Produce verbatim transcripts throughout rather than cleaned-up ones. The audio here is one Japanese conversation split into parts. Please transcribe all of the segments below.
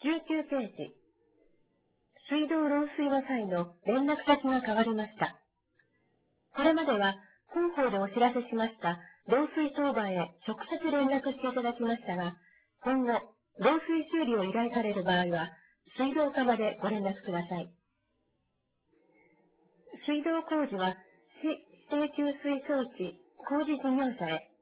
じゅうきゅうページ。水道漏水の際の連絡先が変わりました。これまでは広報でお知らせしました漏水当番へ直接連絡していただきましたが、今後、漏水修理を依頼される場合は、水道課までご連絡ください。水道工事は、市指定給水装置工事事業者へ。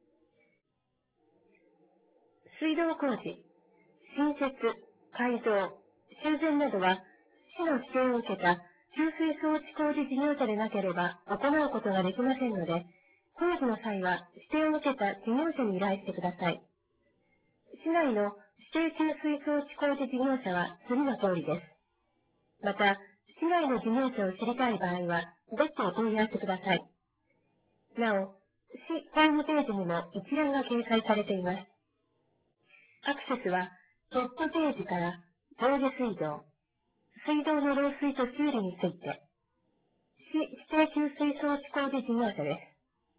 水道工事、新設、改造、修繕などは、市の指定を受けた給水装置工事事業者でなければ行うことができませんので、工事の際は指定を受けた事業者に依頼してください。市内の指定給水装置工事事業者は次の通りです。また、市内の事業者を知りたい場合は、別途お問い合わせください。なお、市ホームページにも一覧が掲載されています。アクセスは、トップページから上下水道、水道の漏水と修理について、市指定給水装置工事事業者です。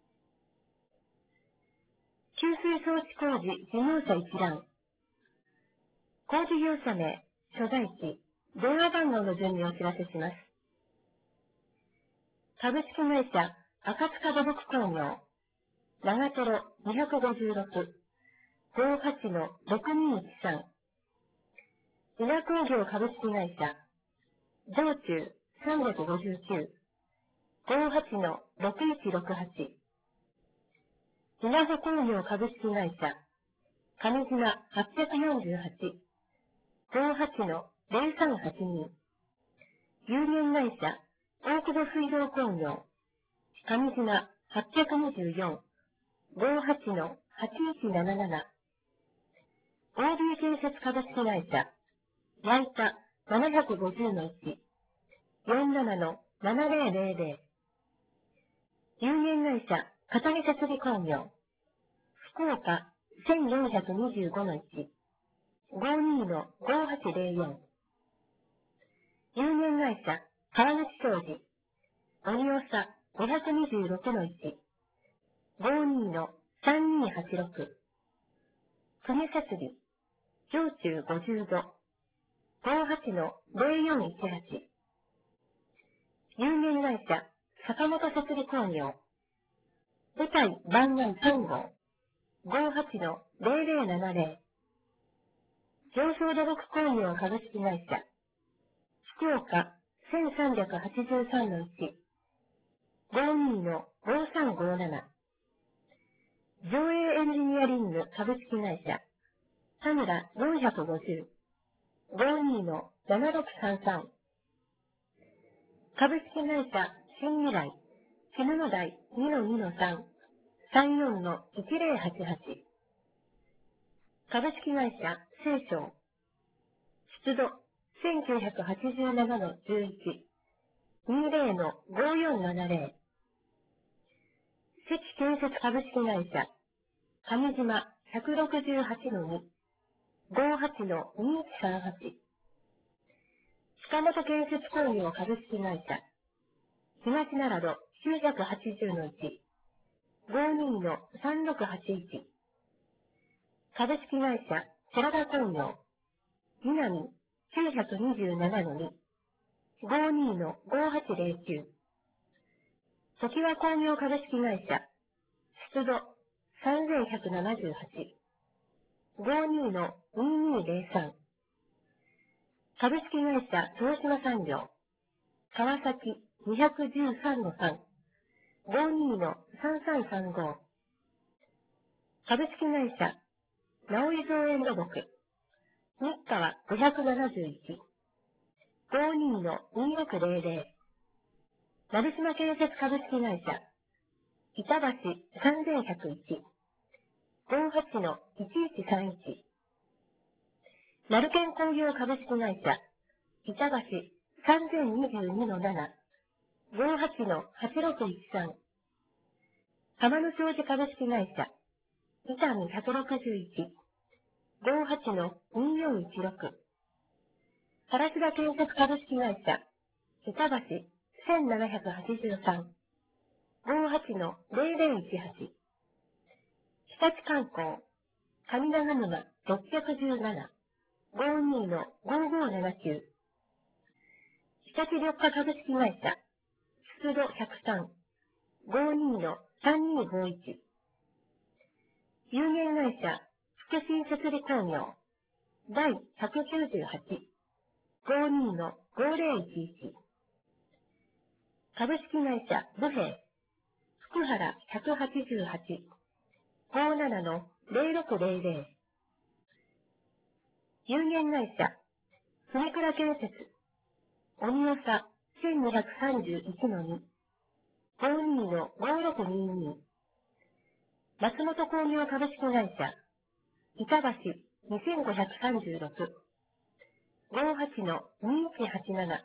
給水装置工事事業者一覧。工事業者名、所在地、電話番号の順にお知らせします。株式会社赤塚土木工業、長瀞にごろく、ごはちのろくにいちさん。稲工業株式会社、上中さんごきゅう、ごはちのろくいちろくはち。稲穂工業株式会社、上島はっぴゃくよんじゅうはち、ごはちのぜろさんはちに。有限会社、大久保水道工業、上島はっぴゃくにじゅうよん、ごはちのはちいちなななな。オービー 建設株式会社、矢板ななごぜろのいち、よんななのななぜろぜろぜろ。有限会社、片木設備工業、福岡せんよんひゃくにじゅうごのいち、ごにのごはちぜろよん。有限会社、川口商事、鬼長ごひゃくにじゅうろくのいち、ごにのさんにはちろく。国設備、上中ごじゅうご、ごはちのぜろよんいちはち。有限会社、坂本設備工業、舞台番外さん号、ごはちのぜろぜろななぜろ。上昇土木工業株式会社、福岡せんさんびゃくはちじゅうさんのいち、ごにのごさんごなな。上映エンジニアリング株式会社、田村よんひゃくごじゅう、ごにのななろくさんさん。株式会社、新未来、絹の台にのにのさん、さんよんのいちぜろはちはち。株式会社、清少、出土せんきゅうひゃくはちじゅうななのじゅういち、にじゅうのごよんななぜろ。関建設株式会社、上島ひゃくろくじゅうはちのに、ごはちのにいちさんはち。塚本建設工業株式会社、東奈良度きゅうひゃくはちじゅうのいち、ごにのさんろくはちいち。株式会社、寺田工業、南きゅうひゃくにじゅうななのに、ごにのごはちぜろきゅう。常盤工業株式会社、出土さんぜんひゃくななじゅうはち、ごにのににぜろさん。株式会社、東島産業、川崎にひゃくじゅうさんのさん、ごにのさんさんさんご。株式会社、直井造園土木、日川ごひゃくななじゅういち、ごにのにろくぜろぜろ。成島建設株式会社、板橋さんぜんひゃくいち、ごはちのいちいちさんいち。鳴建工業株式会社、板橋さんぜんにじゅうにのなな、ごはちのはちろくいちさん。浜野商事株式会社、伊丹ひゃくろくじゅういち、ごはちのによんいちろく。原田建設株式会社、板橋せんななひゃくはちじゅうさん、ごはちのぜろぜろいちはち。日立観光、上長沼ろっぴゃくじゅうなな、 ごにのごごななきゅう。日立緑化株式会社、出土ひゃくさん、ごにのさんにごいち。有限会社、福新設備工業、だいひゃくきゅうじゅうはち、ごにのごぜろいちいち。株式会社、武兵、福原ひゃくはちじゅうはち、ごななのぜろろくぜろぜろ。有限会社、船倉建設、鬼長せんにひゃくさんじゅういちのに、ごにのごろくにに。松本工業株式会社、板橋にせんごひゃくさんじゅうろく、ごはちのにいちはちなな。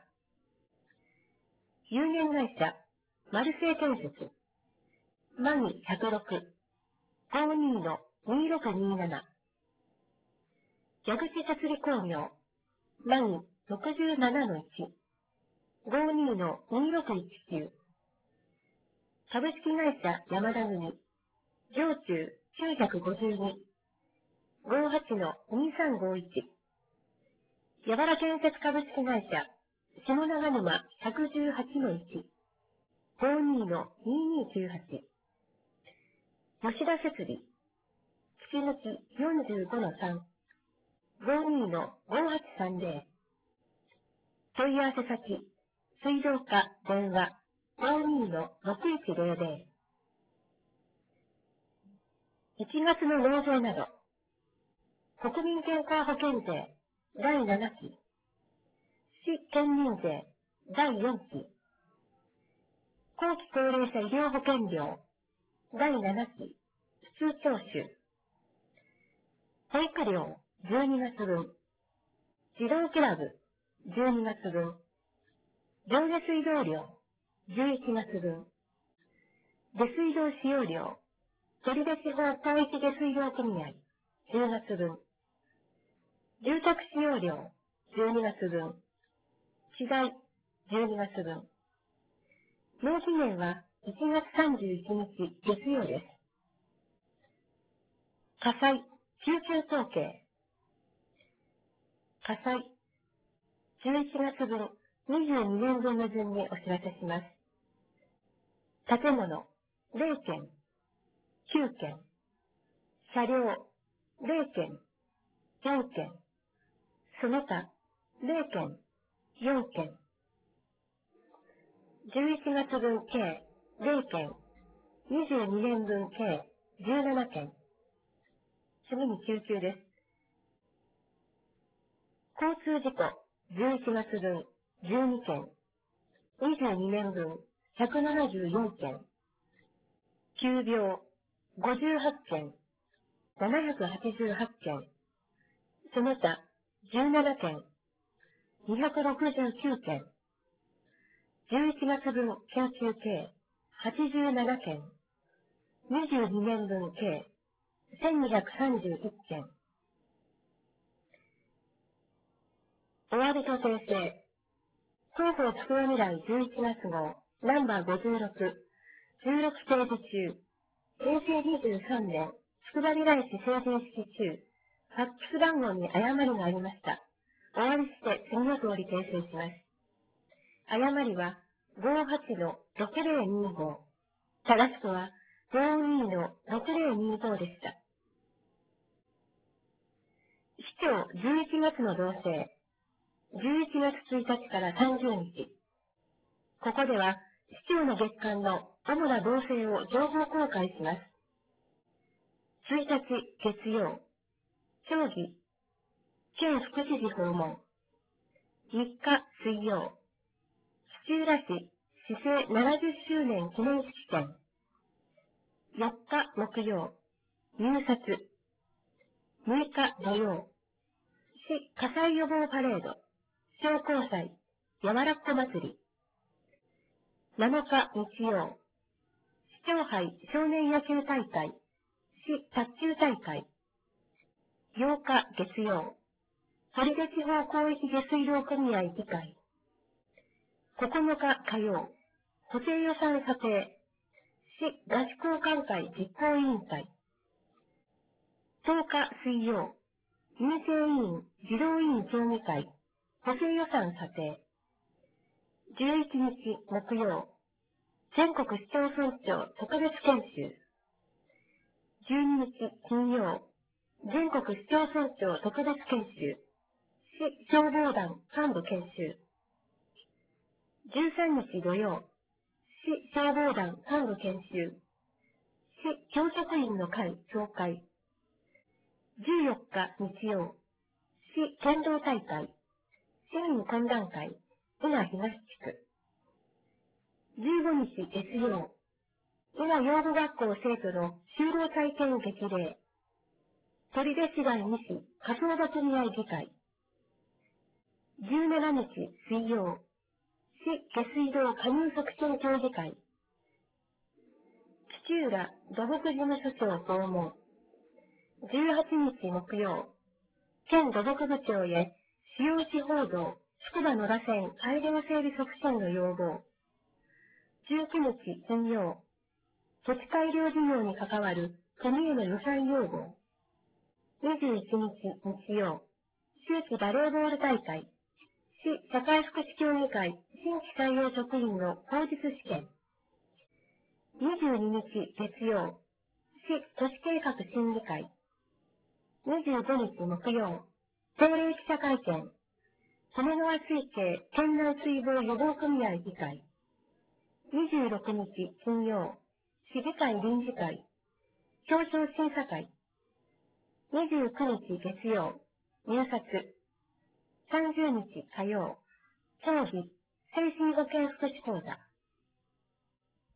有限会社、マルセイ建設、マギひゃくろく、ごにのにろくになな。矢口設備工業、マギろくじゅうななのいち、ごにのにろくいちきゅう。株式会社山田組、上中きゅうひゃくごじゅうに、ごはちのにさんごいち。やばら建設株式会社、下長沼ひゃくじゅうはちのいち、ごにのににきゅうはち。吉田設備、土抜きよんじゅうごのさん、ごにのごはちさんぜろ。問い合わせ先、水道課電話ごにのろくいちぜろぜろ。いちがつの納税など、国民健康保険税だいななき、市県民税だいよんき、後期高齢者医療保険料だいななき、普通徴収、保育料じゅうにがつぶん、児童クラブじゅうにがつぶん、上下水道料じゅういちがつぶん、下水道使用料、取手地方広域下水道組合じゅうがつぶん、住宅使用料じゅうにがつぶん、地代じゅうにがつぶん。納期限はいちがつさんじゅういちにち月曜です。火災、救急統計。火災、じゅういちがつぶん、にじゅうにねんぶんの順にお知らせします。建物、ぜろけん、きゅうけん。車両、ぜろけん、よんけん。その他、ぜろけん、よんけん。じゅういちがつぶん計ぜろけん、にじゅうにねんぶん計じゅうななけん。次に救急です。交通事故じゅういちがつぶんじゅうにけん、にじゅうにねんぶんひゃくななじゅうよんけん。急病ごじゅうはちけん、ななひゃくはちじゅうはちけん。その他じゅうななけん、にひゃくろくじゅうきゅうけん。じゅういちがつぶん救急計はちじゅうななけん。にじゅうにねんぶん計せんにひゃくさんじゅういっけん。お詫びと訂正。広報つくば未来じゅういちがつ号、ナンバーごじゅうろく、じゅうろくページ中、へいせいにじゅうさんねん、つくば未来市成人式中、ファックス番号に誤りがありました。お詫びして次の通り訂正します。誤りはごはちのろくぜろにご、正しくはごにのろくぜろにごでした。市長じゅういちがつの動静、じゅういちがつついたちからさんじゅうにち。ここでは、市長の月間の主な動静を情報公開します。ついたち月曜、町議、県副知事訪問。みっか水曜、土浦市市政ななじゅっしゅうねん記念式典。よっか木曜、入札。むいか土曜、市火災予防パレード、商工祭、やわらっこ祭り。なのか日曜、市長杯少年野球大会、市卓球大会。ようか月曜、取手地方広域下水道組合議会。ここのか火曜、補正予算査定、市合宿交換会実行委員会。とおか水曜、民生委員児童委員協議会、補正予算査定。じゅういちにち木曜、全国市町村長特別研修。じゅうににち金曜、全国市町村長特別研修。市消防団幹部研修。じゅうさんにち土曜、市消防団幹部研修。市教職員の会総会。じゅうよっか日曜、市剣道大会。市民懇談会、伊賀東地区。じゅうごにち月曜、伊賀養護学校生徒の就労体験激励。取手市街西仮想場組合議会。じゅうしちにち水曜、市下水道加入促進協議会。土浦土木事務所長訪問。じゅうはちにち木曜、県土木部長へ使用地報道、宿場野田線改良整備促進の要望。じゅうくにち金曜、土地改良事業に関わる国への予算要望。にじゅういちにち日曜、秋季バレーボール大会。市社会福祉協議会新規採用職員の口実試験。にじゅうににち月曜、市都市計画審議会。にじゅうごにち木曜、定例記者会見。利根川水系県内水防予防組合議会。にじゅうろくにち金曜、市議会臨時会。表彰審査会。にじゅうくにち月曜、入札。さんじゅうにち火曜、競技、精神保健福祉講座。